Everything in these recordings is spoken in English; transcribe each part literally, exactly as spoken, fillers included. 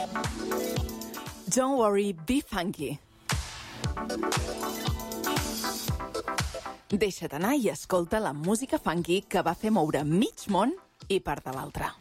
Don't worry, be funky. Deixa't anar i escolta la música funky que va fer moure mig món i part de l'altre.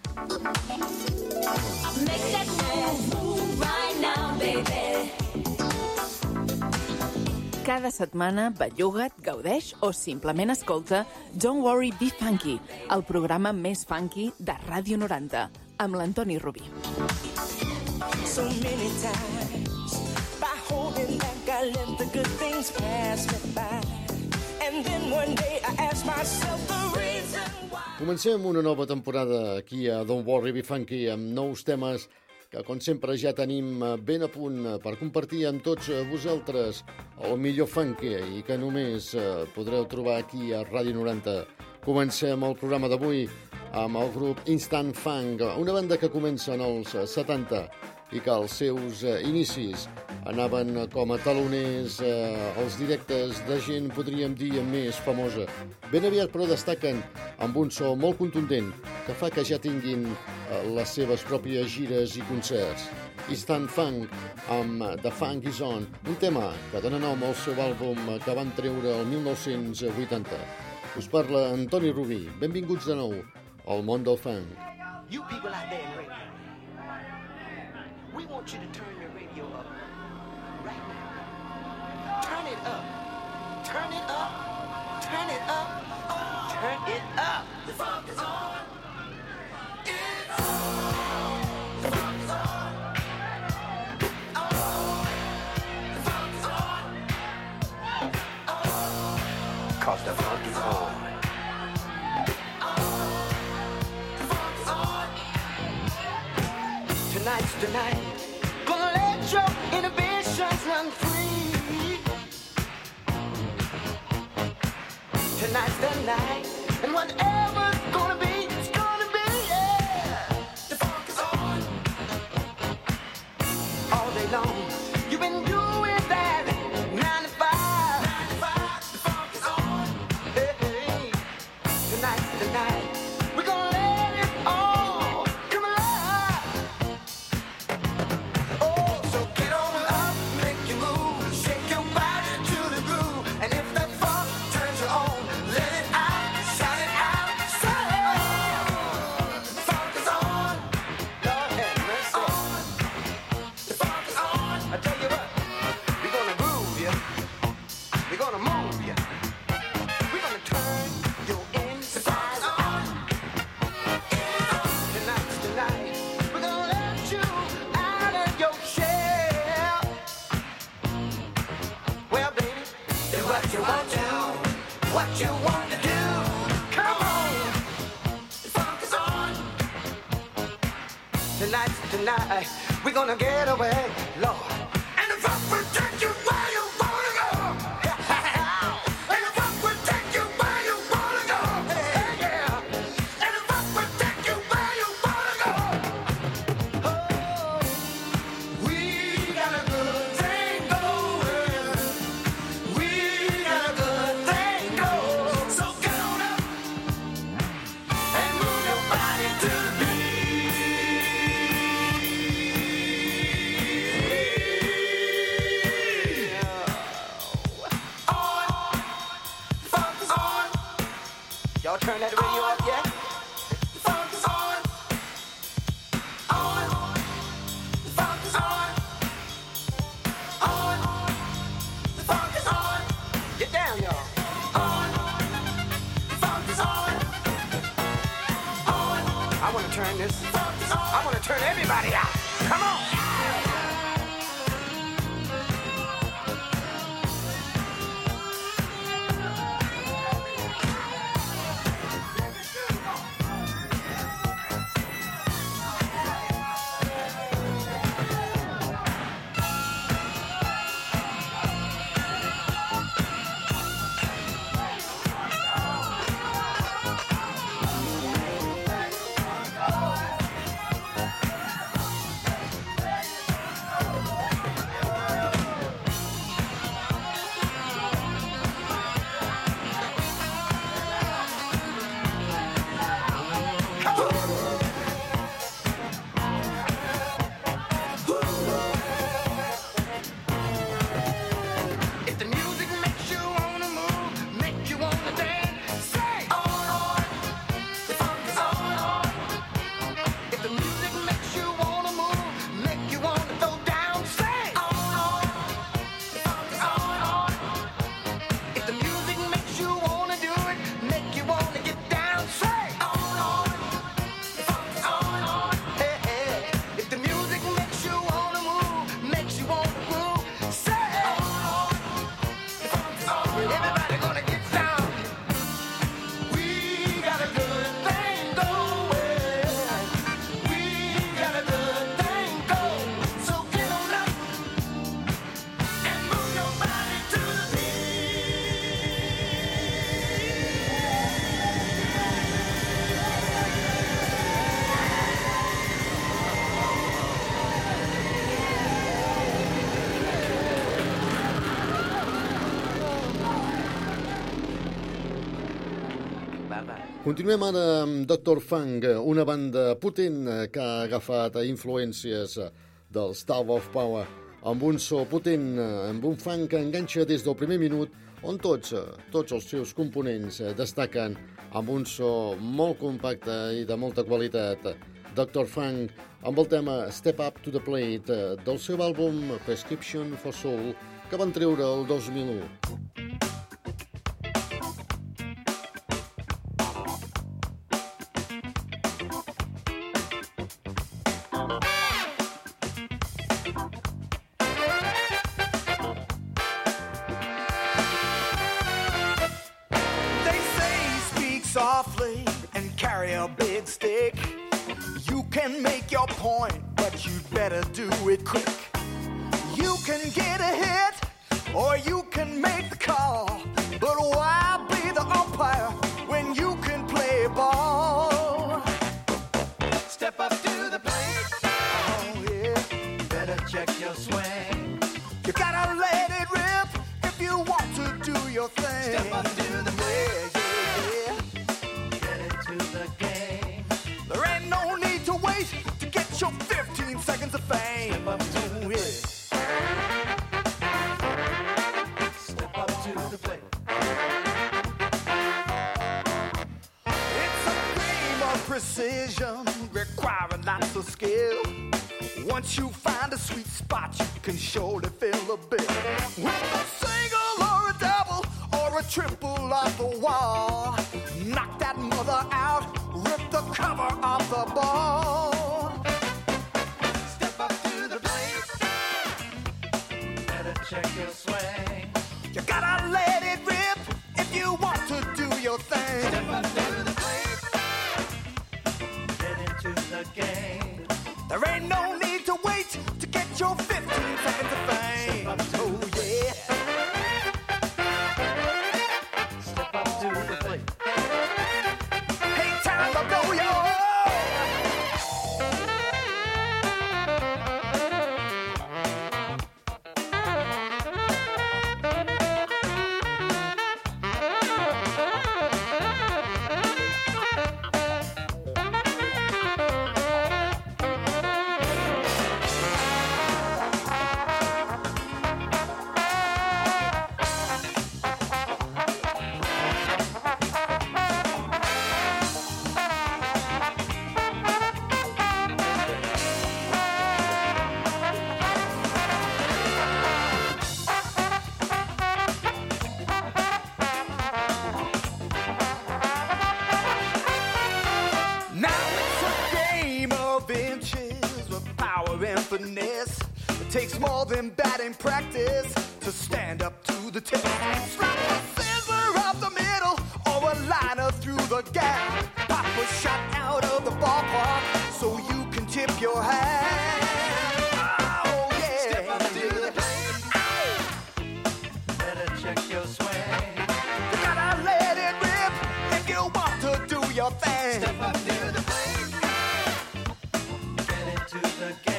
Cada setmana belluga't, gaudeix o simplement escolta Don't Worry, Be Funky, el programa més funky de Ràdio noranta, amb l'Antoni Rubí. So many times by holding back I let the good things pass me by. And then one day I ask myself the reason why. Comencem una nova temporada aquí a Don't Worry, Be Funky amb nous temes que, com sempre, ja tenim ben a punt per compartir amb tots vosaltres el millor funky i que només podreu trobar aquí a Ràdio noranta. Comencem el programa d'avui amb el grup Instant Funk, una banda que comença en els setanta i que als seus inicis anaven com a taloners eh, els directes de gent, podríem dir, més famosa. Ben aviat, però, destaquen amb un so molt contundent que fa que ja tinguin eh, les seves pròpies gires i concerts. Instant Funk amb The Funk Is On, un tema que dona nom al seu àlbum que van treure el mil nou-cents vuitanta. Us parla Antoni Rubí. Benvinguts de nou al món del funk. You people out there in radio, we want you to turn your radio up right now. Turn it up. Turn it up. Turn it up. Turn it up. The funk is on. It's on. The funk is on. Oh. The funk is on. Oh. Cause the funk is on. Tonight's the night, gonna let your inhibitions run free. Tonight's the night, and whatever's gonna be, it's gonna be, yeah. The funk is on. All day long, you've been doing that, nine to five. Nine to five, the funk is on. Hey, hey. Tonight's the night, we're gonna let it all come alive. Oh, so get on up, make you move, shake your body to the groove, and if that funk turns you on, let it out, shout it out, shout it on. The funk is on, Lord have mercy. The funk is on. I tell you what, we're gonna groove you, we're gonna move you, we're gonna turn your inside on. Tonight's the night, we're gonna let you out of your shell. Well, baby, do what you want to, what you want to do. Come on, the funk is on. Tonight's the night, we're gonna get away, Lord. And the funk will take you where you wanna go. And the funk will take you where you wanna go. Hey, yeah. And the funk will take you where you wanna go. Oh, we got a good thing going. We got a good thing going. So get on up and move your body to the beat. On, funk is on. Y'all turn that radio up yet? The funk is on. On, the funk is on. On, the funk is on. Get down, y'all. On, the funk is on. On, I want to turn this. I want to turn everybody out. Come on. Continuem ara amb doctor Funk, una banda potent que ha agafat influències dels Tower of Power, amb un so potent, amb un funk que enganxa des del primer minut, on tots, tots els seus components destaquen amb un so molt compacte i de molta qualitat. doctor Funk, amb el tema Step Up to the Plate, del seu àlbum Prescription for Soul, que van treure el dos mil u. Softly and carry a big stick. You can make your point, but you better do it quick. You can get a hit, or you can make the call. But why be the umpire when you can play ball? Step up to the plate. Oh yeah, better check your swing. You gotta let it rip if you want to do your thing. Step up to the plate. There ain't no need to wait to get your fifteen seconds of fame. Step up to it. Step up to the plate. It's a game of precision, requiring lots of skill. Once you find a sweet spot, you can surely fill a bill. With a single or a double or a triple off the wall, knock that mother out. Rip the cover off the ball. Step up to the plate. Better check your swing. You gotta let it rip if you want to do your thing. Step up to the plate. Get into the game. There ain't no need to wait to get your fifteen seconds of fame. Step up to oh yeah. Step up to the plate. Finesse. It takes more than batting practice to stand up to the test. Slap a scissor up the middle or a liner through the gap. Pop a shot out of the ballpark so you can tip your hat. Oh yeah. Step up to the plate. Better check your swing. You gotta let it rip if you want to do your thing. Step up to the plate. Get into the game.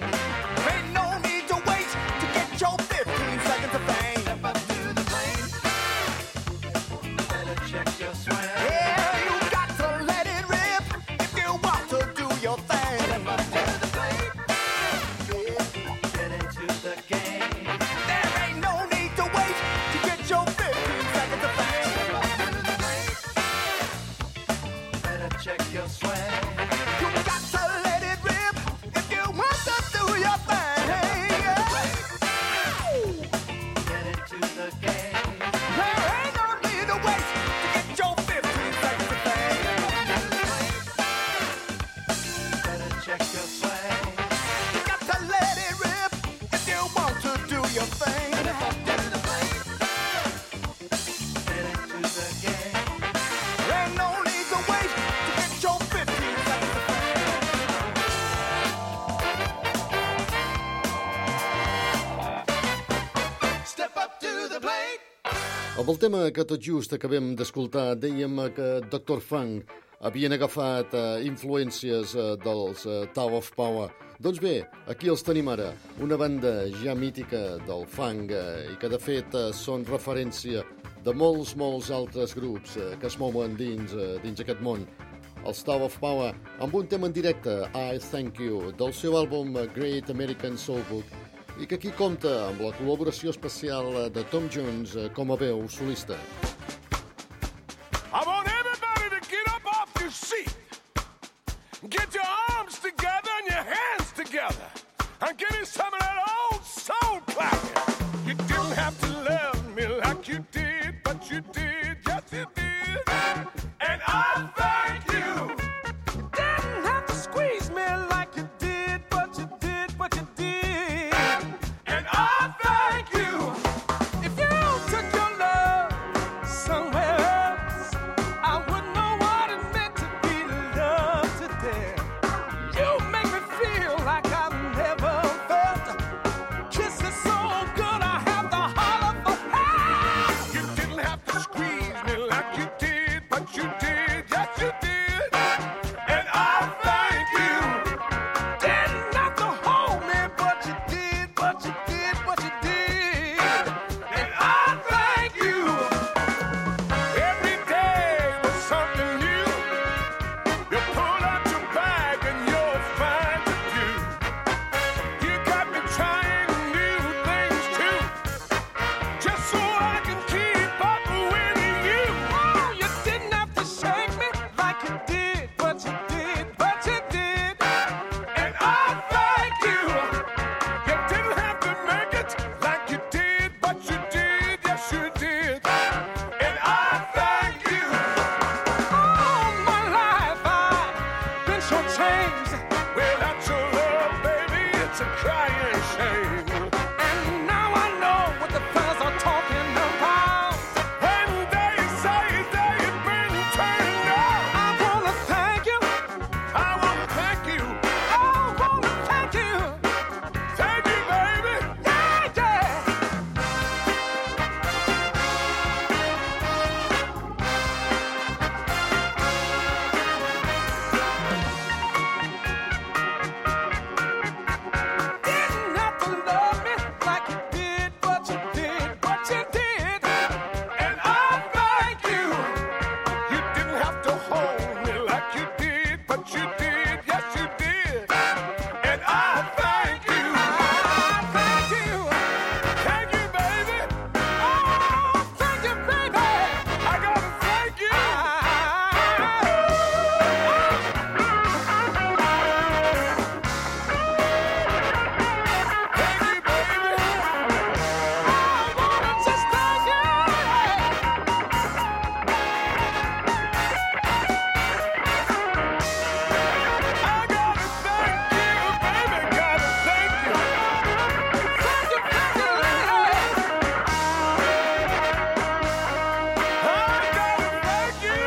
Amb el tema que tot just acabem d'escoltar, dèiem que doctor Funk havien agafat eh, influències eh, dels eh, Tower of Power. Doncs bé, aquí els tenim ara, una banda ja mítica del funk eh, i que de fet eh, són referència de molts, molts altres grups eh, que es mouen dins, eh, dins aquest món. Els Tower of Power, amb un tema en directe, I Thank You, del seu àlbum Great American Songbook, i que aquí compta amb la col·laboració especial de Tom Jones eh, com a veu solista. I want everybody to get up off your seat. Get your arms together and your hands together. And give me some of that old soul clapping. You didn't have to love me like you did, but you did, yes you did. And I thank you. Didn't have to squeeze me like you did, but you did, but you did. And I thank you. If you took your love somewhere else, I wouldn't know what it meant to be loved today. You make me feel like I've never felt. Kisses so good I have to holler for help. You didn't have to squeeze me like you did, but you did, yes you did. And I thank you. Didn't have to hold me, but you did, but you did, but you did. And I thank you. Every day was something new. You pull out your bag and you're fine to do. You got me trying new things too, just so I can keep up with you. Oh, you didn't have to shake me like you did, but you did, but you did. And I thank you. You didn't have to make it like you did, but you did, yes you did. And I thank you. All my life I've been so changed. Without your love, baby, it's a crying shame. And now I know what the fellas are talking about. When they say they've been turned out. I wanna thank you. I wanna thank you. I wanna thank you. Thank you, baby. Yeah, yeah. Didn't have to love me like you did, but you did, but you did. And I thank you. You didn't have to hold me like you did, but you did, yes you did. And I thank you. I thank you. Thank you, baby. Oh, thank you, baby. I gotta thank you. Thank you, baby. I wanna just thank you. I gotta thank you, baby. Gotta thank you. Thank you, thank you, lady. I gotta thank you.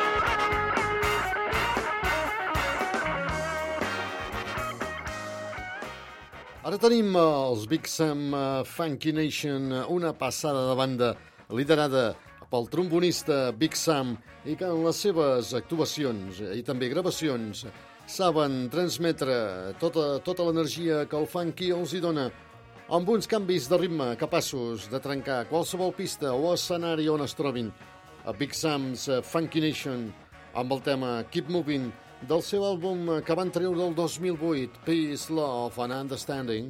Ara tenim eh, els Big Sam eh, Funky Nation, eh, una passada de banda liderada pel trombonista Big Sam i que en les seves actuacions eh, i també gravacions saben transmetre tota, tota l'energia que el funky els hi dona amb uns canvis de ritme capaços de trencar qualsevol pista o escenari on es trobin. A Big Sam's eh, Funky Nation amb el tema Keep Moving del seu àlbum eh, que van treure el dos mil vuit, Peace, Love and Understanding.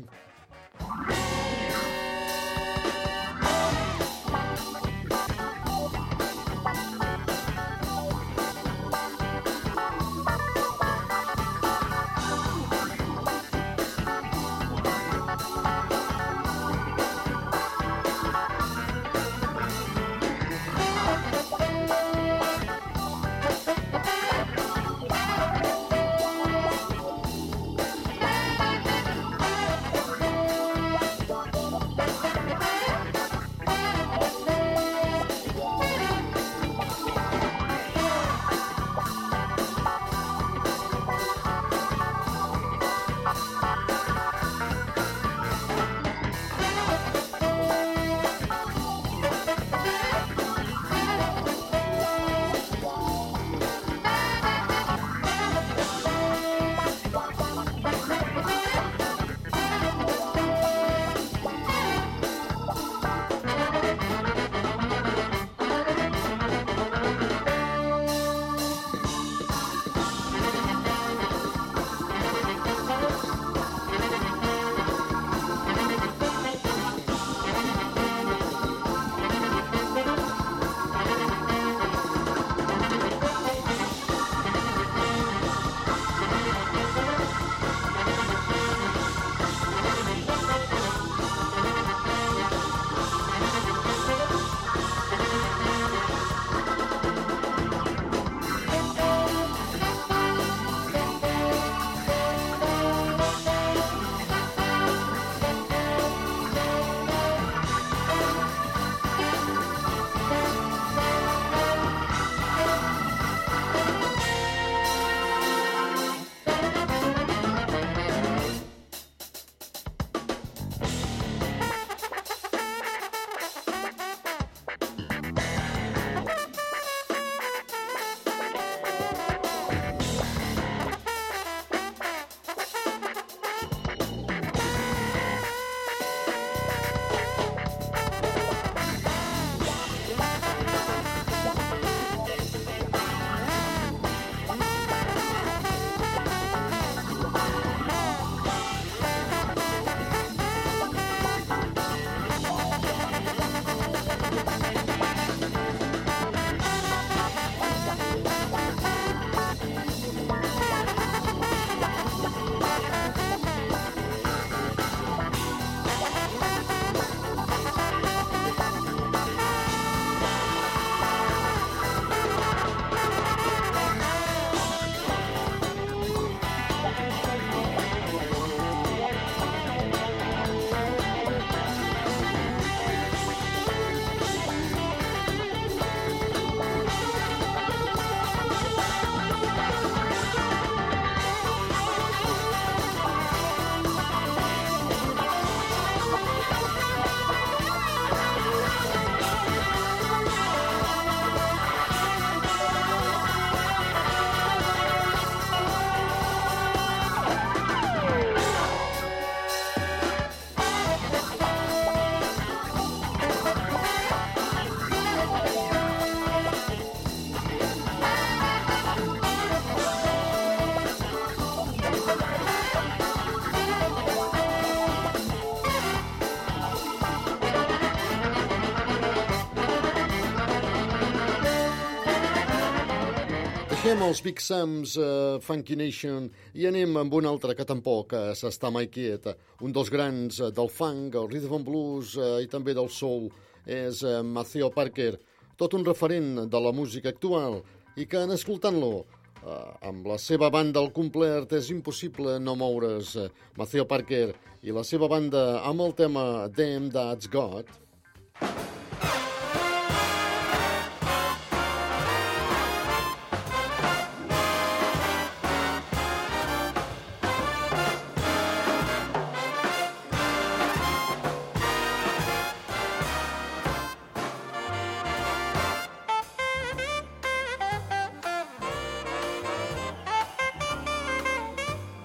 Deixem els Big Sams, uh, Funky Nation, i anem amb un altre que tampoc uh, s'està mai quiet. Un dels grans uh, del funk, el rhythm and blues uh, i també del soul és uh, Maceo Parker, tot un referent de la música actual i que en escoltant-lo uh, amb la seva banda al complet és impossible no moure's. uh, Maceo Parker i la seva banda amb el tema Damn That's God.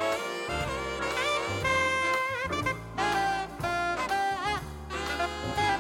Thank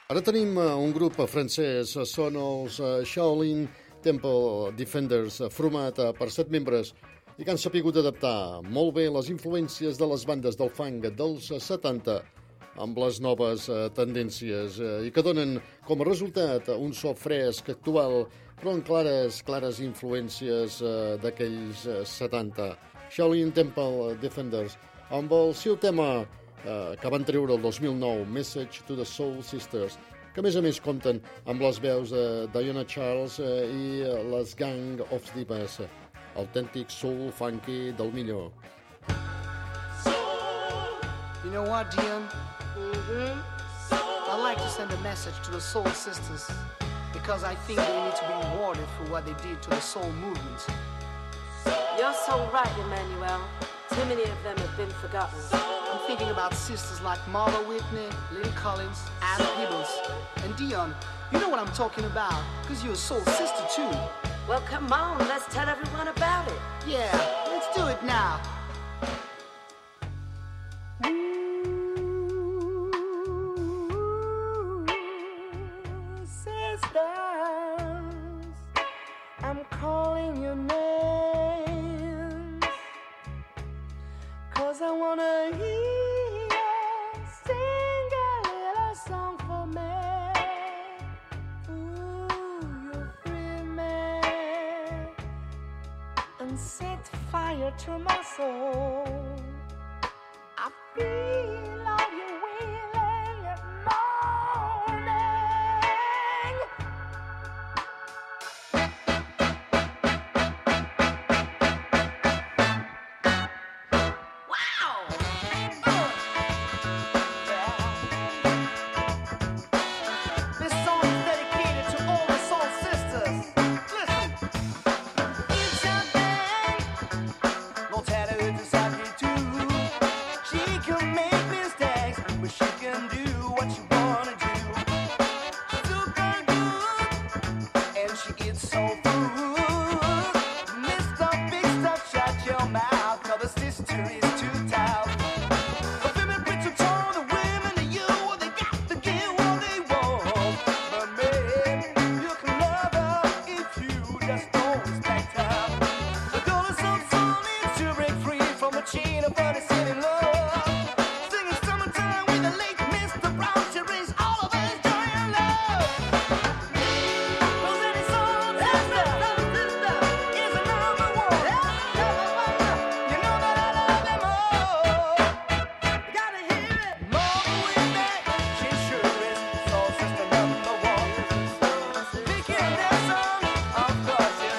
Ara tenim eh, un grup francès, eh, són els eh, Shaolin Temple Defenders, eh, format eh, per set membres i que han sapigut adaptar molt bé les influències de les bandes del funk dels eh, setanta amb les noves eh, tendències eh, i que donen com a resultat un so fresc, actual, però amb clares, clares influències eh, d'aquells eh, setanta. Shaolin Temple Defenders, amb el seu tema eh, que van treure el dos mil nou, Message to the Soul Sisters, que a més a més compten amb les veus de Diana Charles eh, i eh, les Gang of Divas, autèntic soul funky del millor. You know what, Dion? Mm-hmm. I'd like to send a message to the Soul Sisters because I think they need to be rewarded for what they did to the soul movement. You're so right, Emmanuel. Too many of them have been forgotten. I'm thinking about sisters like Martha Whitney, Lily Collins, Anna Peebles, and Dion. You know what I'm talking about, because you're a soul sister too. Well, come on, let's tell everyone about it. Yeah, let's do it now. I'm calling your names, 'cause I wanna hear you sing a little song for me. Ooh, you free me and set fire to my soul. I feel all your wailing and moaning. This song is dedicated to all the soul sisters. Listen. It's a thing, no matter who decides to. She can make mistakes, but she can do what she wanna do. She's super good, and she eats soul food. Mister Big Stuff, shut your mouth, 'cause the sister is too tough. The women preach to tell the women to you, they got to get what they want. But man, you can love her if you just don't respect her. The goal is some soul needs to break free from the chain of understanding love. Singing summertime with the late Mister Brown, she brings all of us joy and love. 'Cause any soul sister is a number one. You know that I love them all. You gotta hear it. More with that, she sure is soul sister number one. Speaking their song, of course she's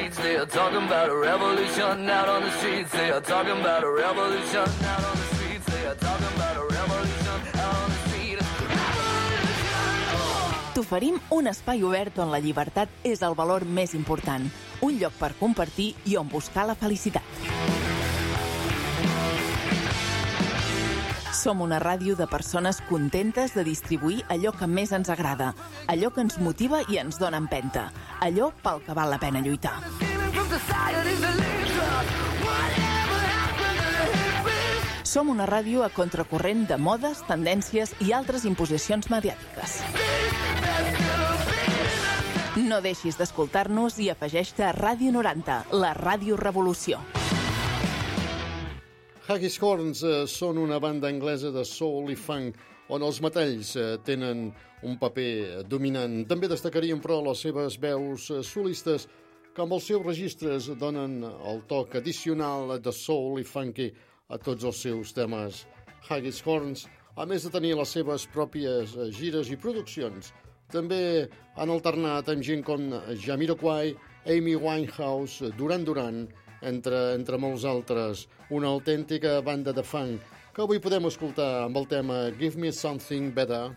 streets. They are talking about a revolution out on the streets. They are talking about a revolution out on the streets. They are talking about a revolution out on the streets. T'oferim un espai obert on la llibertat és el valor més important, un lloc per compartir i on buscar la felicitat. Som una ràdio de persones contentes de distribuir allò que més ens agrada, allò que ens motiva i ens dona empenta, allò pel que val la pena lluitar. Som una ràdio a contracorrent de modes, tendències i altres imposicions mediàtiques. No deixis d'escoltar-nos i afegeix-te a Ràdio noranta, la Ràdio Revolució. Haggis Horns eh, són una banda anglesa de soul i funk on els metalls eh, tenen un paper dominant. També destacarien, però, les seves veus eh, solistes que amb els seus registres donen el toc addicional de soul i funky a tots els seus temes. Haggis Horns, a més de tenir les seves pròpies eh, gires i produccions, també han alternat amb gent com Jamiroquai, Amy Winehouse, Duran Duran, entre, entre molts altres, una autèntica banda de funk que avui podem escoltar amb el tema Give Me Something Better.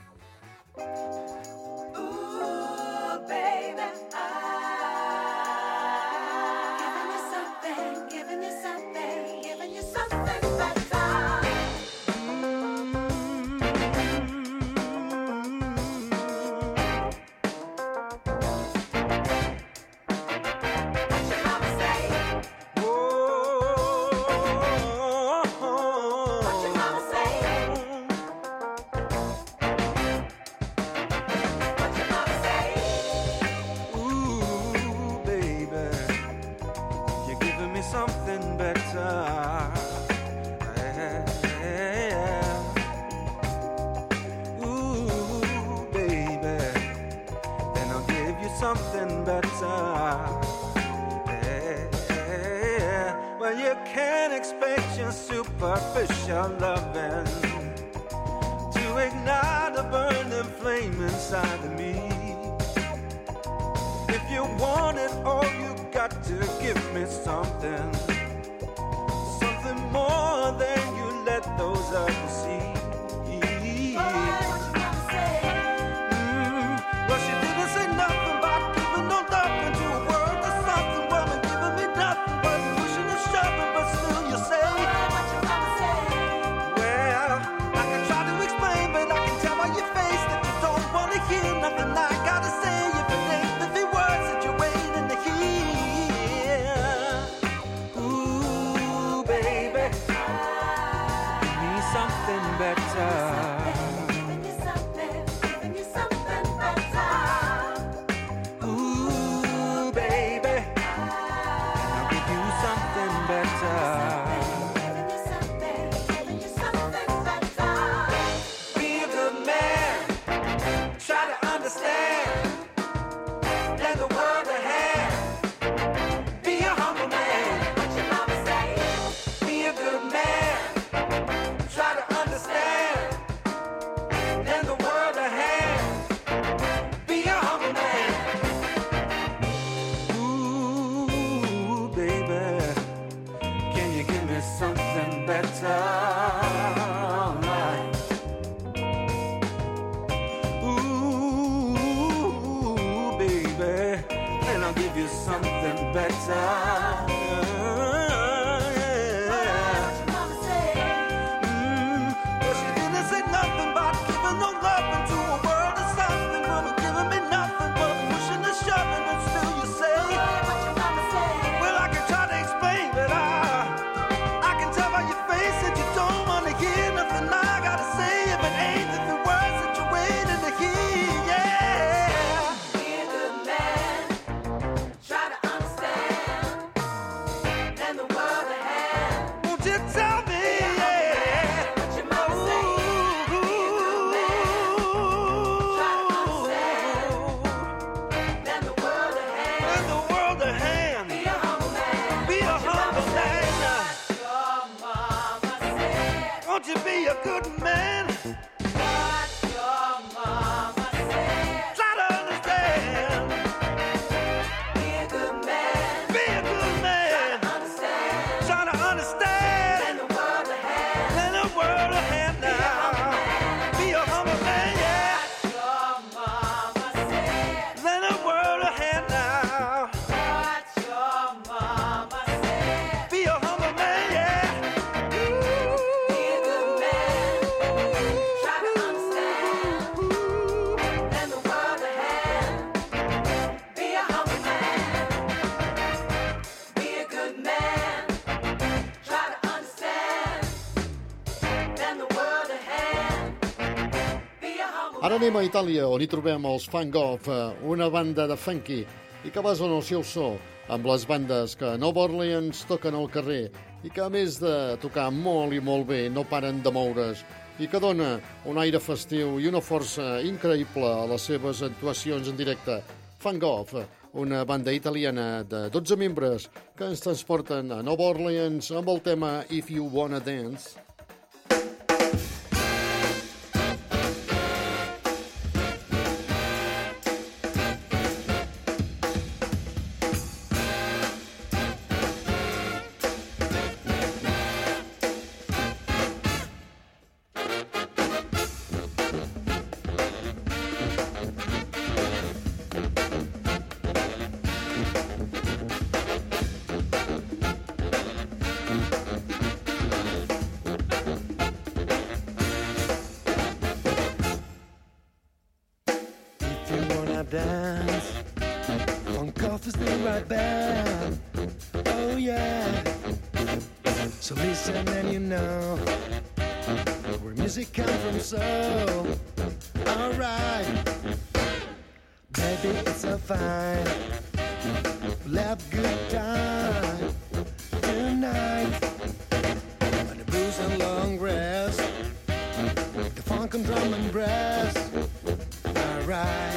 Something better. Yeah, yeah. Well, you can't expect your superficial loving to ignite a burning flame inside of me. If you want it all, you got to give me something, something more than you let those others see. Be Ara anem a Itàlia, on hi trobem els Funk Off, una banda de funky i que basen el seu so amb les bandes que a Nova Orleans toquen al carrer i que, a més de tocar molt i molt bé, no paren de moure's i que dona un aire festiu i una força increïble a les seves actuacions en directe. Funk Off, una banda italiana de dotze membres que ens transporten a Nova Orleans amb el tema If You Wanna Dance. Dance, Funk Off is the right band. Oh yeah. So listen and you know where music comes from. So alright, baby, it's so fine. We'll have a good time tonight. And the blues and long grass, the funk and drum and brass. Alright.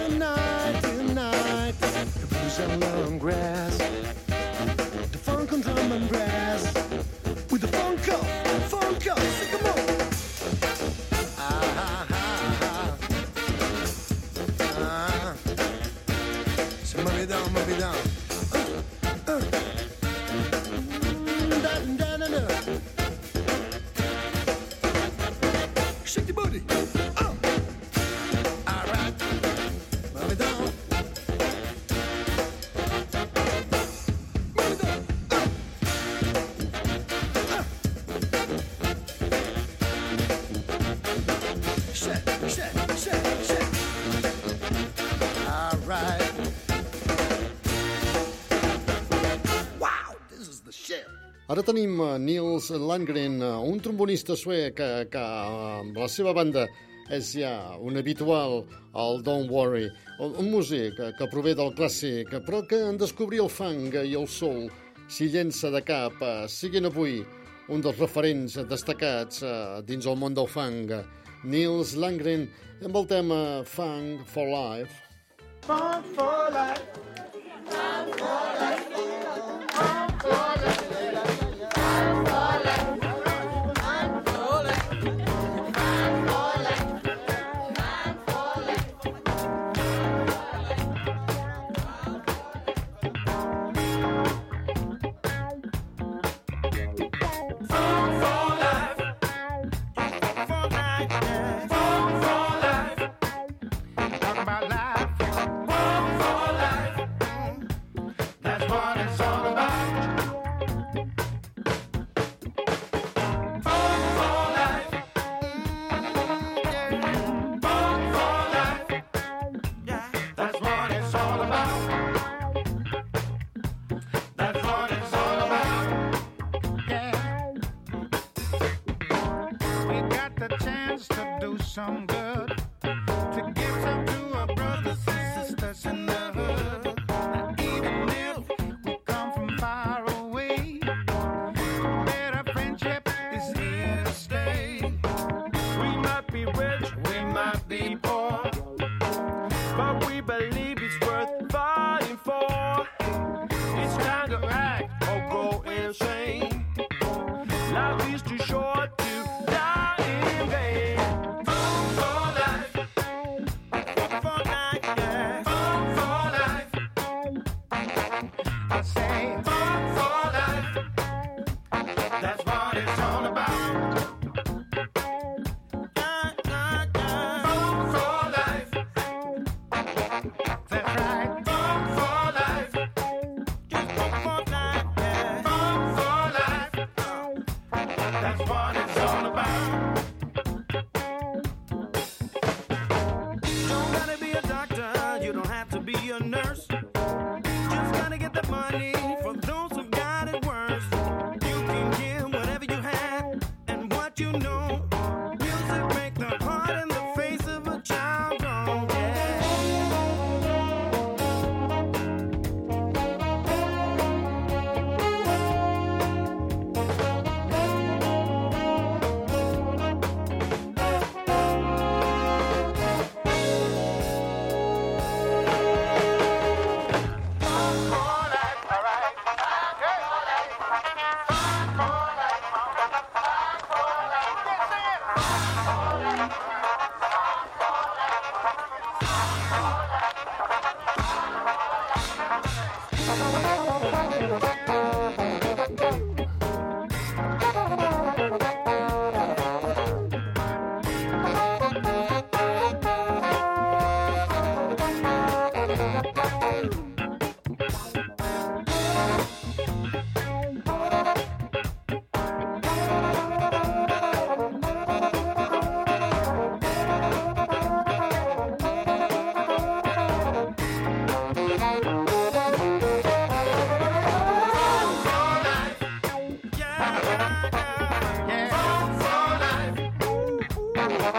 Tonight, tonight, the blues and long grass, the funk and drum So move it down, move it down. Uh, uh. Da, da, da, da. Shake the booty. Oh. All right. Move it down. Move it down. Uh. Uh. Shake, shake, shake, shake. All right. Wow, this is the shit. Ara tenim uh, Nils Landgren, uh, un trombonista suec que, que uh, amb la seva banda és ja un habitual al Don't Worry, un, un músic que, que prové del clàssic, però que en descobrir el funk i el soul s'hi llença de cap, uh, siguin avui un dels referents destacats uh, dins el món del funk. Nils Landgren amb el tema Funk for Life. Funk for life. Funk for life. Funk for life. Some good to give some to our brothers and sisters in the hood. Now, even if we come from far away, better friendship is here to stay. We might be rich, we might be poor, but we believe it's worth fighting for. It's time to act or go insane. Life is too short to die in vain.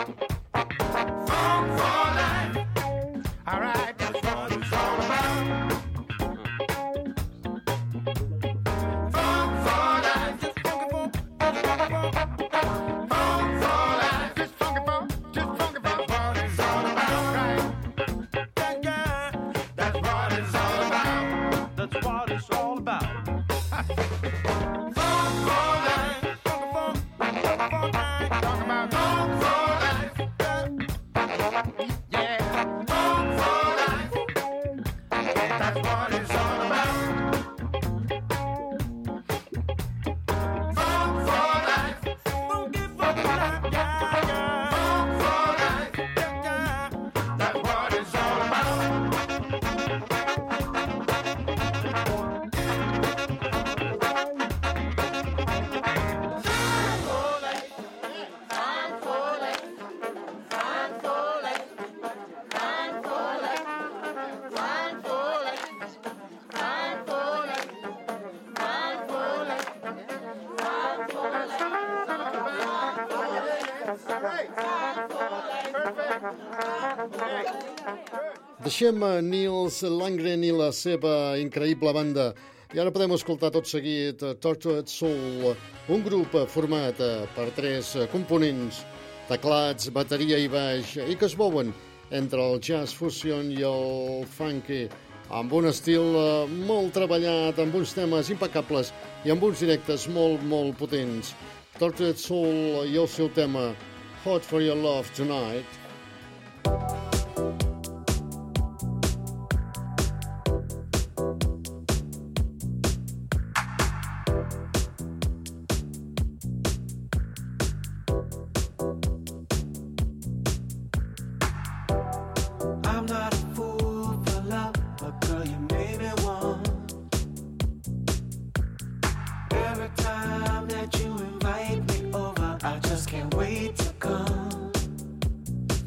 All right, that's what it's all about. That's what it's all about. Funk for life. Funky for life. Yeah, yeah. Funk for life. Yeah, yeah. That's what it's all about. Deixem a Nils Landgren i la seva increïble banda. I ara podem escoltar tot seguit Tortured Soul, un grup format per tres components, teclats, bateria i baix, i que es mouen entre el jazz fusion i el funky, amb un estil molt treballat, amb uns temes impecables i amb uns directes molt, molt potents. Tortured Soul i el seu tema Hot for Your Love Tonight. I'm not a fool for love, but girl, you made me want. Every time that you invite me over, I just can't wait to come.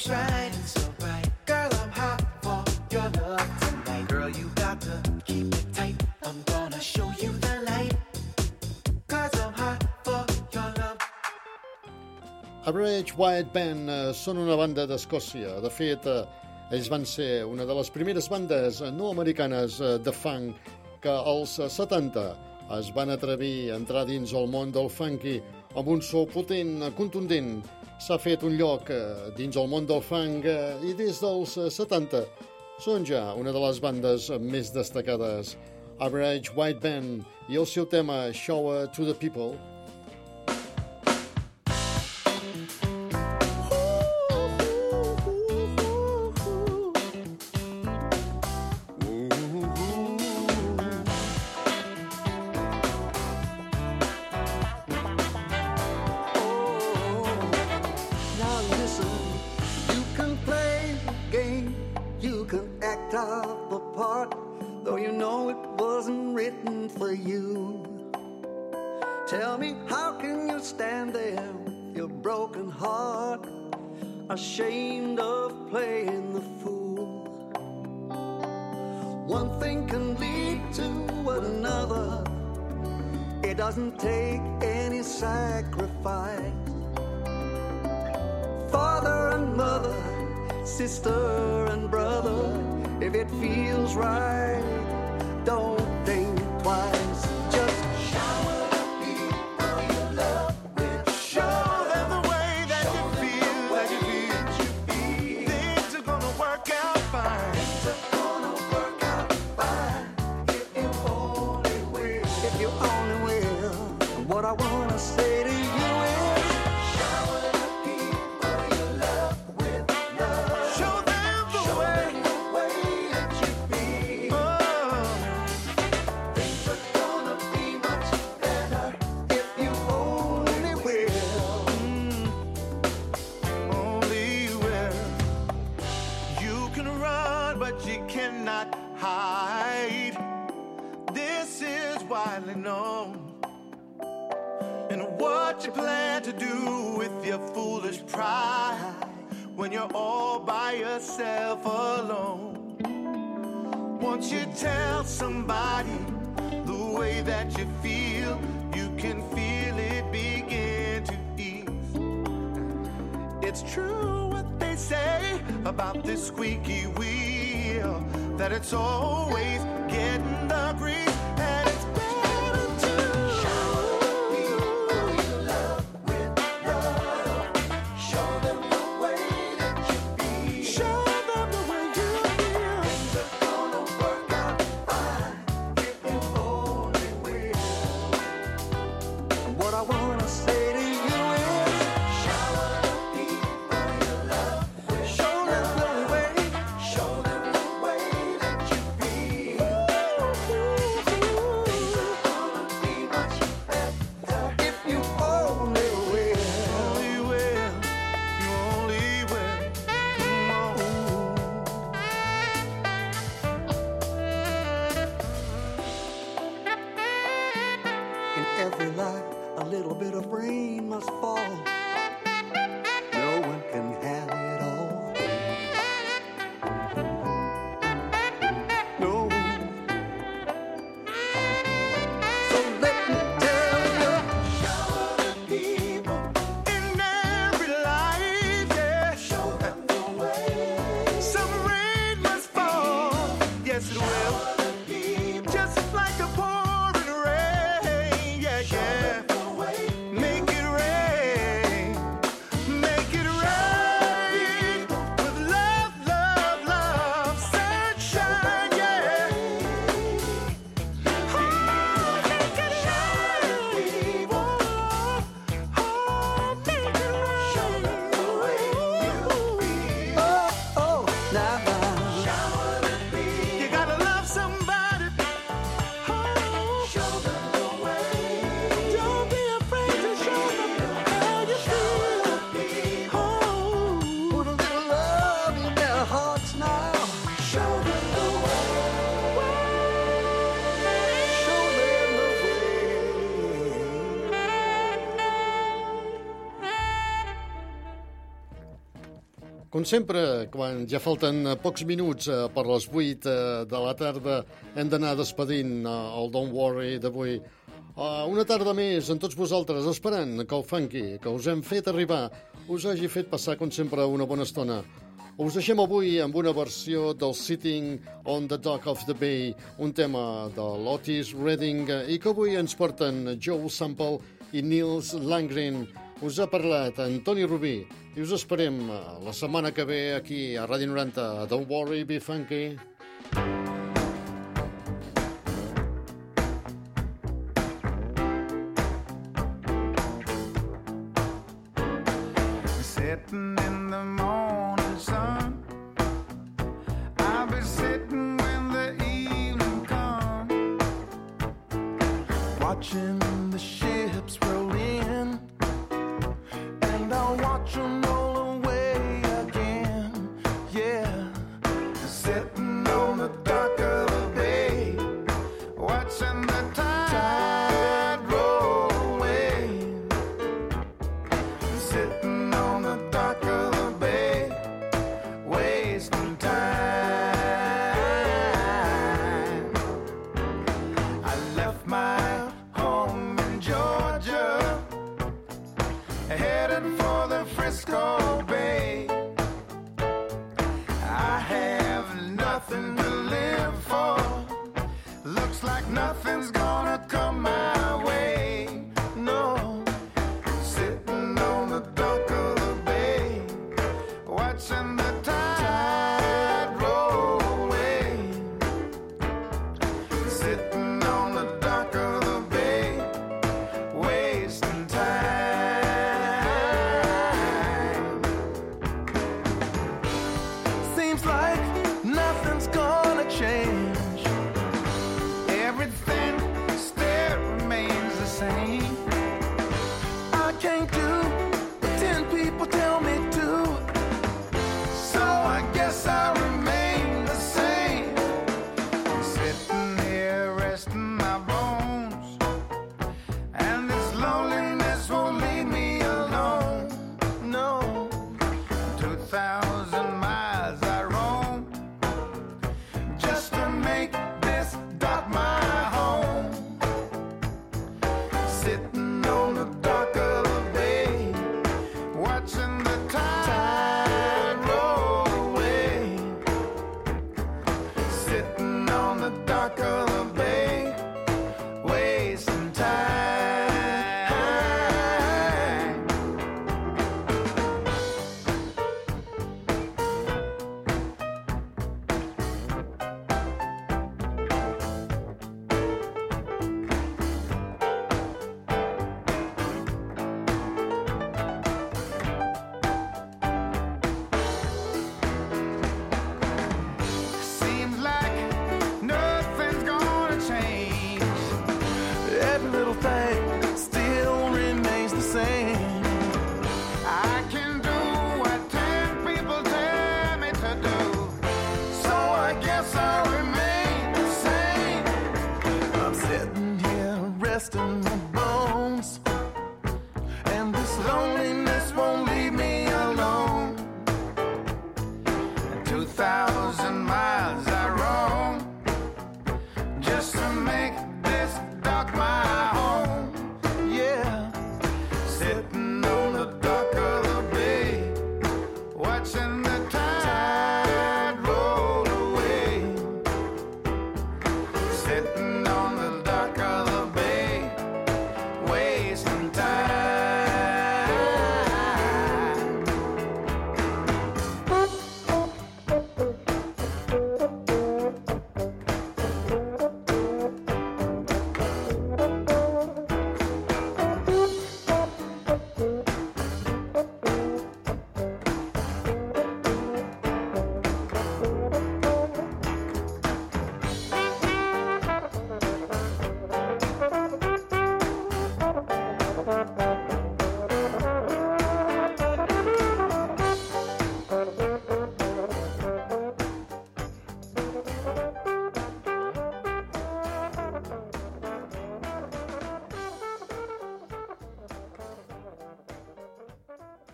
shining so bright. Girl, I'm hot for your love tonight. Girl, you got to keep it tight. I'm gonna show you the light. Cause I'm hot for your love. Average White Band eh, són una banda d'Escòcia. De fet, eh, ells van ser una de les primeres bandes eh, no americanes eh, de funk que als eh, setanta es van atrevir a entrar dins el món del funky amb un so potent, eh, contundent. S'ha fet un lloc eh, dins el món del funk eh, i des dels eh, setanta són ja una de les bandes eh, més destacades. Average White Band i el seu tema Shower to the People. Now listen, you can play the game, you can act out the part, though you know it wasn't written for you. Tell me, how can you stand there with your broken heart, ashamed of playing the fool? One thing can lead to another. It doesn't take any sacrifice. Father and mother, sister and brother, if it feels right, don't think twice. Just shower the people you love with. Show them the way that you feel, that you feel. Things are gonna work out fine. Things are gonna work out fine if you only will. If you only will. What I wanna say to you is shower the people you love with love. Show them the Show way. them the way that you feel. Oh, Things are gonna be much better if you only will. only will. You can run, but you cannot hide. This is widely known. And what you plan to do with your foolish pride when you're all by yourself alone? Once you tell somebody the way that you feel, you can feel it begin to ease. It's true what they say about this squeaky wheel, that it's always getting the grease, and it's better to Shower the people you love with love. Show them the way that you feel. show them the way you feel. Things are gonna work out fine if you only will. What I wanna say to you is shower the people you love with. Show them the way. Show them the way that you feel. Things are gonna be much better if you only will. Only will, you only will. Come on. In every life, a little bit of rain must fall. No one can have it all. No one. So let me tell you, shower the people, In every life, yeah. show them the way. Some rain must fall. Yes, it will. The people, Just like a pouring rain. Yeah, show yeah. them the way. Make it rain. Com sempre, quan ja falten pocs minuts eh, per les vuit eh, de la tarda, hem d'anar despedint eh, el Don't Worry d'avui. Uh, una tarda més amb tots vosaltres, esperant que el funky que us hem fet arribar us hagi fet passar, com sempre, una bona estona. Us deixem avui amb una versió del Sitting on the Dock of the Bay, un tema de l'Otis Redding, i que avui ens porten Joe Sample i Nils Landgren. Us ha parlat Antoni Rubí i us esperem la setmana que ve aquí a Ràdio noranta. Don't worry, be funky. Sitting in the morning sun, I'll be sitting when the evening comes, watching the ships roll in, and I'll watch them roll away again. Yeah, sitting on the dock of the bay, watching the tide roll away. Sitting on the dock of the bay, wasting time. I left my home in Georgia, headed for the Frisco Bay. I have nothing to live for, looks like nothing's gonna come my way. No, sitting on the dock of the bay, watching the tide roll away. Sitting on the dock of the bay, wasting time. Seems like nothing's gonna change. Everything still remains the same. I can't do what ten people tell me to, so I guess I remain the same. Sitting here resting my bones, and this loneliness won't leave me alone. No, two thousand miles I roam just to make this dock my home. Sitting on the dock of the bay, watching the tide roll away. Sitting on the dock of the bay, wasting time. Seems like nothing's gonna change. Every little thing still remains the same. I can do what ten people tell me to do, so I guess I remain the same. I'm sitting here resting my bones, and this loneliness won't leave me alone. Two thousand miles I roam just to make this dock my home. Yeah, sitting